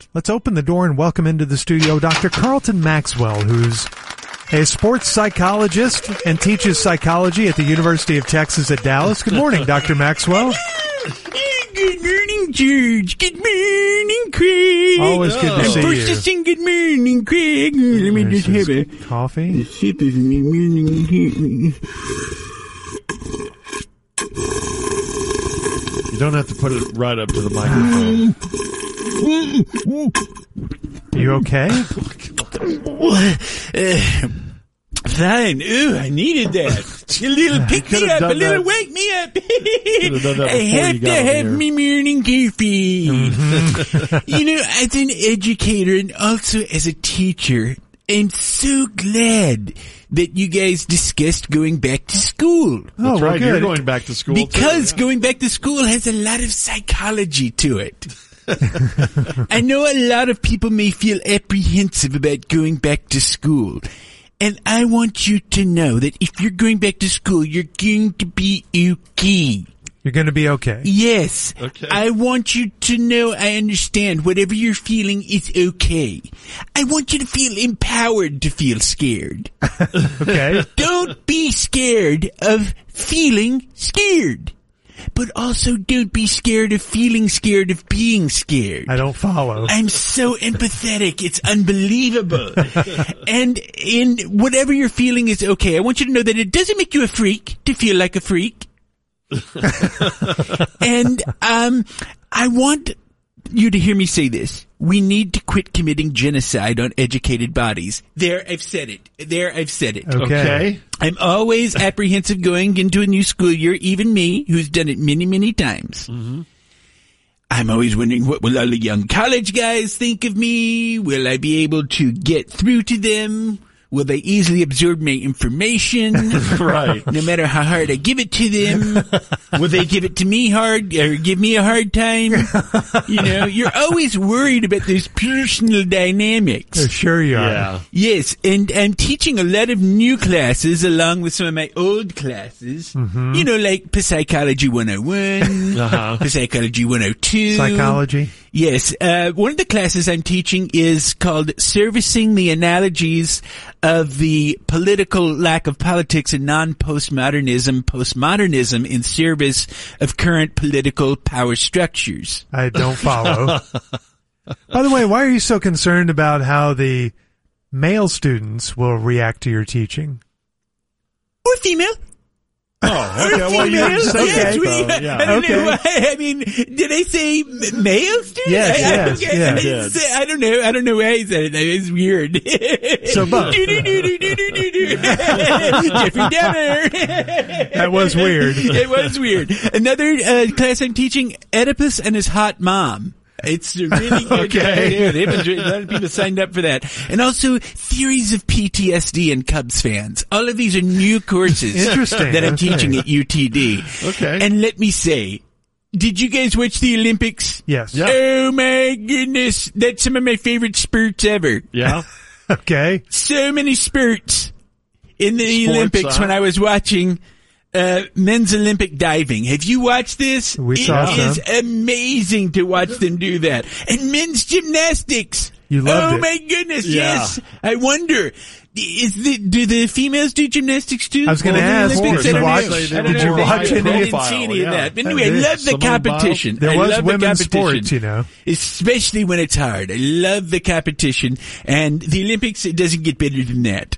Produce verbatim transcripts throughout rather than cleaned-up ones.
let's open the door and welcome into the studio Doctor Carlton Maxwell, who's a sports psychologist and teaches psychology at the University of Texas at Dallas. Good morning, Doctor Maxwell. Good morning, George. Good morning, Craig. Always good to I'm see forced you. to sing good morning, Craig. Let me There's just have a coffee. sip of me morning. You don't have to put it right up to the microphone. You okay? Uh, fine. Ooh, I needed that. A little pick me could've up, a done little that. wake me up. Could've done that I before have you to got on have the air. me morning coffee. You know, as an educator and also as a teacher, I'm so glad that you guys discussed going back to school. Oh, That's well, right. good. You're going back to school Because too, going back to school has a lot of psychology to it. I know a lot of people may feel apprehensive about going back to school. And I want you to know that if you're going back to school, you're going to be okay. You're going to be okay. Yes. Okay. I want you to know I understand whatever you're feeling is okay. I want you to feel empowered to feel scared. Okay. Don't be scared of feeling scared. But also don't be scared of feeling scared of being scared. I don't follow. I'm so empathetic. It's unbelievable. And in whatever you're feeling is okay. I want you to know that it doesn't make you a freak to feel like a freak. And um, I want you to hear me say this. We need to quit committing genocide on educated bodies. There, I've said it. There, I've said it. Okay. Okay. I'm always apprehensive going into a new school year, even me, who's done it many, many times. Mm-hmm. I'm always wondering, what will all the young college guys think of me? Will I be able to get through to them? Will they easily absorb my information? Right. No matter how hard I give it to them. Will they give it to me hard or give me a hard time? You know, you're always worried about those personal dynamics. Oh, sure you are. Yeah. Yes, and I'm teaching a lot of new classes along with some of my old classes. Mm-hmm. You know, like Psychology one oh one, Uh-huh. Psychology one oh two. Psychology. Yes, uh, one of the classes I'm teaching is called Servicing the Analogies of the Political Lack of Politics and Non-Postmodernism, Postmodernism in Service of Current Political Power Structures. I don't follow. By the way, why are you so concerned about how the male students will react to your teaching? Or female. Oh, okay. Well, you didn't say Yes, that, we- though. I Yeah. don't Okay. know why. I mean, did I say m- male student? Yes, I, yes, I, I, yes. I, didn't say- I don't know. I don't know why I said it. It's weird. So both. Do-do-do-do-do-do-do. Jeffrey Dahmer. That was weird. It was weird. Another uh, class I'm teaching, Oedipus and his hot mom. It's really good. Okay. Yeah, they've been, a lot of people signed up for that. And also theories of P T S D and Cubs fans. All of these are new courses Interesting. that I'm Okay. teaching at U T D. Okay. And let me say, did you guys watch the Olympics? Yes. Yeah. Oh my goodness. That's some of my favorite spurts ever. Yeah. Okay. So many spurts in the Sports, Olympics huh? when I was watching uh men's Olympic diving. Have you watched this? We It saw is some. amazing to watch them do that. And men's gymnastics. You loved oh it. my goodness, Yeah. yes. I wonder, is the, do the females do gymnastics too? I was gonna Well, the ask, Olympics, did I you don't watch- know. did I don't you know. watch I any- didn't see any of Yeah. that. But anyway, I There- love the Simone Biles? competition. There I was love women's the competition. sports, you know. Especially when it's hard. I love the competition. And the Olympics, it doesn't get better than that.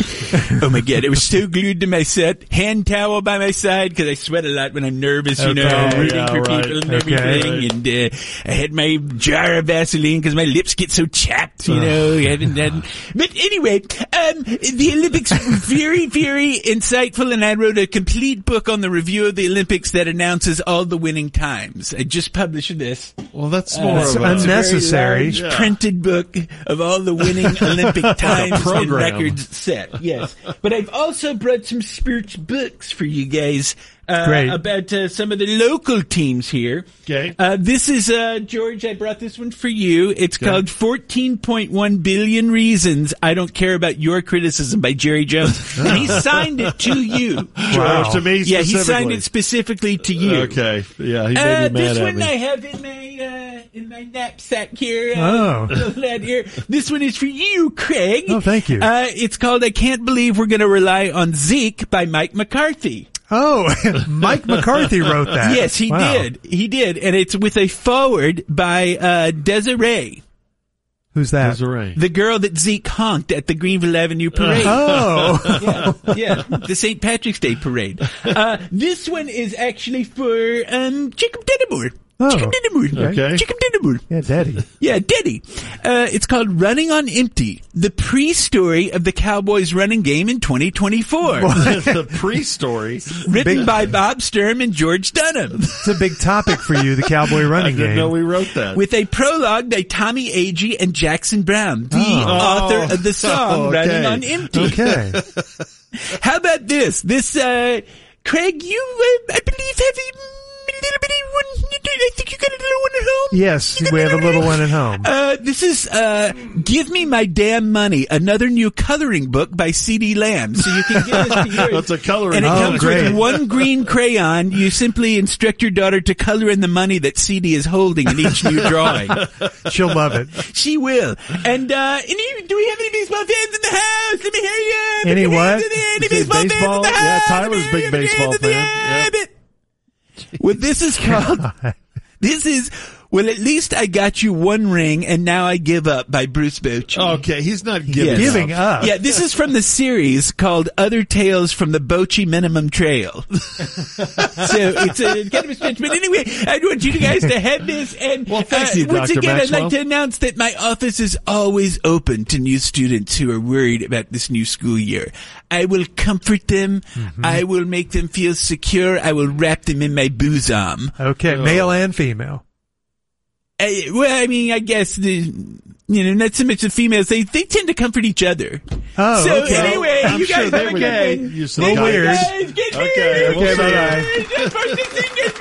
Oh my God, I was so glued to my set, hand towel by my side because I sweat a lot when I'm nervous, you know, Okay, rooting yeah, for right. people and Okay. everything. And uh, I had my jar of Vaseline because my lips get so chapped, you know. I haven't done. But anyway, um, the Olympics very, very insightful, and I wrote a complete book on the review of the Olympics that announces all the winning times. I just published this. Well, that's more That's of a... unnecessary. It's a very large Yeah. printed book of all the winning Olympic times and program. records set. Yes, but I've also brought some spirits books for you guys uh, Great. about uh, some of the local teams here. Okay. Uh, this is uh, George. I brought this one for you. It's called fourteen point one billion Reasons I Don't Care About Your Criticism by Jerry Jones, and he signed it to you. Wow. To me Yeah, he signed specifically. it specifically to you. Okay. Yeah, he Uh, made me mad this at one me. I have in my uh, in my knapsack here. Oh. Uh, that here. This one is for you, Craig. Oh, thank you. Uh, it's called I Can't Believe We're Gonna Rely on Zeke by Mike McCarthy. Oh, Mike McCarthy wrote that. Yes, he Wow. did. He did. And it's with a foreword by uh, Desiree, Who's that? Desiree. the girl that Zeke honked at the Greenville Avenue Parade. Oh. yeah, yeah, the Saint Patrick's Day Parade. Uh, this one is actually for um, Jacob Denimore. Oh, Jacob Denimore. okay. Jacob Denimore. Yeah, Daddy. Yeah, Diddy. Uh, it's called Running on Empty, the pre-story of the Cowboys running game in twenty twenty-four. The pre-story. Written Big- by Bob Sturm and George Dunham. It's a big topic for you, the Cowboy I running didn't game. know we wrote that. With a prologue by Tommy Agee and Jackson Brown, the Oh. author of the song Oh, okay. Running on Empty. Okay. How about this? This, uh, Craig, you, uh, I believe, have a little bitty one. I think you got a little one at home. Yes, we have a little one at home. Uh, this is, uh, Give Me My Damn Money, another new coloring book by C D Lamb. So you can give this to yours. That's a coloring And it Oh, comes great. with one green crayon. You simply instruct your daughter to color in the money that C D is holding in each new drawing. She'll love it. She will. And, uh, any, do we have any baseball fans in the house? Let me hear you. Put Any your what? hands in the air. Any You say baseball, fans baseball? in the Yeah, house? Tyler's Let me big hear your baseball hands in the fan. air. Well, this is called, this is, well, at least I got you one ring and now I give up by Bruce Bochy. Okay, he's not giving Yes. Giving up. Yeah, this is from the series called Other Tales from the Bochy Minimum Trail. So it's a kind of a stretch. But anyway, I want you guys to have this. And Well, thank uh, you, once Doctor again, I'd Maxwell. like to announce that my office is always open to new students who are worried about this new school year. I will comfort them. Mm-hmm. I will make them feel secure. I will wrap them in my bosom. Okay, male and female. I, well, I mean, I guess the, you know, not so much the females. They they tend to comfort each other. Oh, so okay. anyway, I'm you sure guys they have a would good one. use some Thank you, weird. guys. Get Okay, me. we'll Okay, see. bye-bye. Just for this thing,